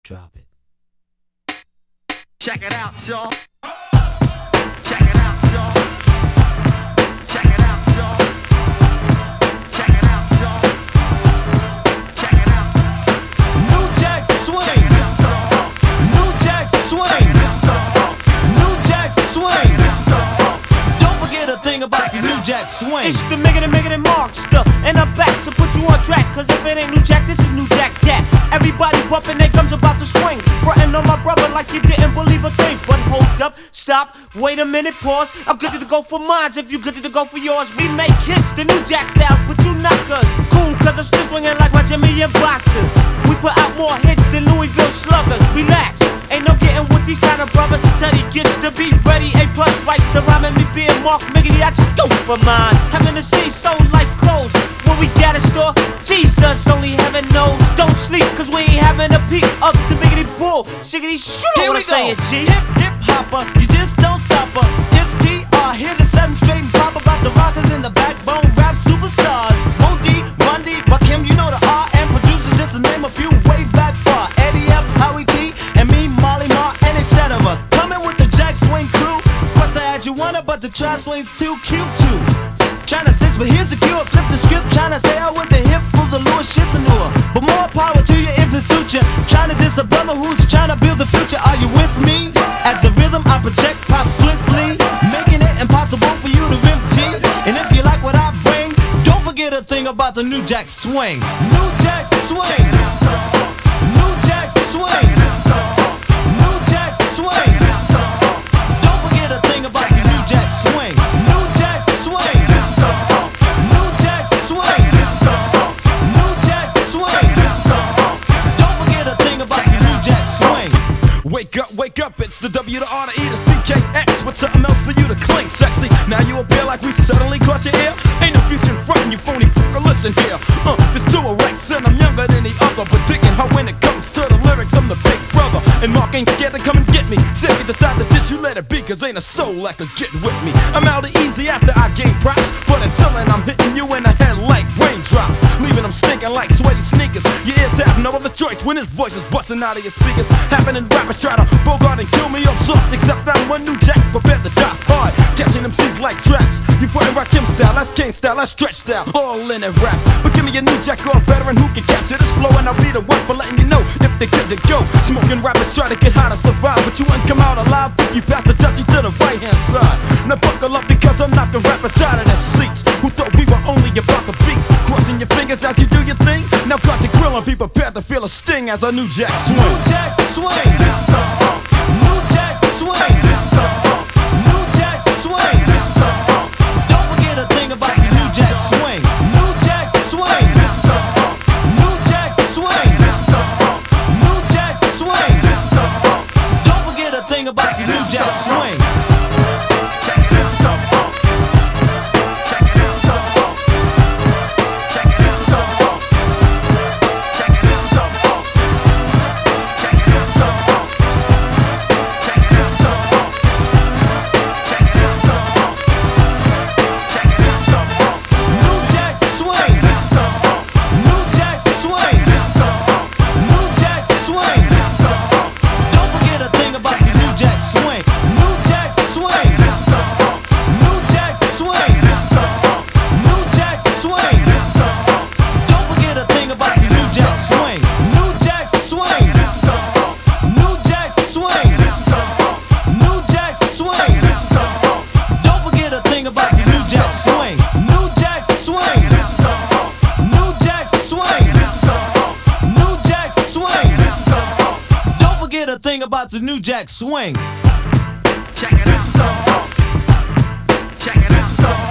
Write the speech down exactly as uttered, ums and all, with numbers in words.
Drop it. Check it out, y'all. Check it out, y'all. Check it out, y'all. Check it out, y'all. Check it out. New Jack Swing. New Jack Swing. New Jack Swing. Don't forget a thing about your New Jack Swing. It's the Miggity Miggity Markster, and I'm back to put you on track. Cause if it ain't New Jack, this is New Jack Cat. Everybody bumping their gums about to swing. Frontin' on my brother like you didn't believe a thing. But hold up, stop, wait a minute, pause. I'm good to go for mines if you good to go for yours. We make hits, the New Jack styles, but you knockers. Cool, cause I'm still swinging like my Jimmy and boxers. We put out more hits than Louisville sluggers. Relax, ain't no getting with these kind of brothers. Teddy gets to be ready, A plus rights to rhyming me being Mark Miggity. I just go for mines. Having to see sold like clothes. When we got a store, Jesus, only heaven knows. Don't sleep, cause we ain't having a peep of the Miggity Bull. Shiggity, shoot on what I'm saying, G. Hip, hip, hopper, you just don't stop her. It's T R here to set 'em straight and pop about the rockers and the backbone rap superstars. Modi, Bundy, Rakim, you know the R and producers, just to name a few way back far. Eddie F, Howie T, and me, Molly Marr, and et cetera. Coming with the Jack Swing crew. Plus I had you wanna, but the Tri Swing's too cute too. Tryna sense, but here's the cure. Flip the script, tryna say I wasn't here for the Louis shit's manure. But more power to you if it suits you. Tryna diss a brother who's tryna build the future. Are you with me? As the rhythm I project pop swiftly, making it impossible for you to riff G. And if you like what I bring, don't forget a thing about the New Jack Swing. New Jack Swing. New Jack Swing. New Jack Swing. Don't forget a thing about your New Jack Swing. New Jack Swing. New Jack Swing. New Jack Swing. Don't forget a thing about your New Jack Swing. Wake up, wake up, it's the W to R to E to C K X with something else for you to cling sexy. Now you appear like we suddenly caught your ear. Ain't no future in front, you phony fucker, listen here. Uh, there's two erects and I'm younger than the other, but digging how when it comes to the lyrics, I'm the big brother. And Mark ain't scared to come and get me. So if you decide to dish, you let it be, cause ain't a soul that could get with me. I'm out of easy after I gain props, but until then I'm hitting you in the head like raindrops, leaving them stinking like sweaty sneakers. Your ears have no other choice when his voice is busting out of your speakers. Happening rappers try to bogart and kill me off soft, except I'm one New Jack prepared to die hard, catching them C's like traps. You fighting Rakim style, that's Kane style, that's Stretch style, all in it raps. But give me a New Jack or a veteran who can capture this flow, and I'll be the one for letting you know if they're good to go. Smoking rappers try to get high to survive, but you wouldn't come out alive if you pass the dutchie to the right hand side. Now buckle up because I'm knocking rappers out of their seats who thought we were only about the beats. Crossing your fingers as you do your thing. Now got your grill and be prepared to feel a sting as a New Jack Swing. New Jack Swing. New Jack Swing. New Jack Swing. Don't forget a thing about your New Jack Swing. New Jack Swing. New Jack Swing. New Jack Swing. Don't forget a thing about your New Jack Swing. Thing about the New Jack Swing. Check it out. Check it out.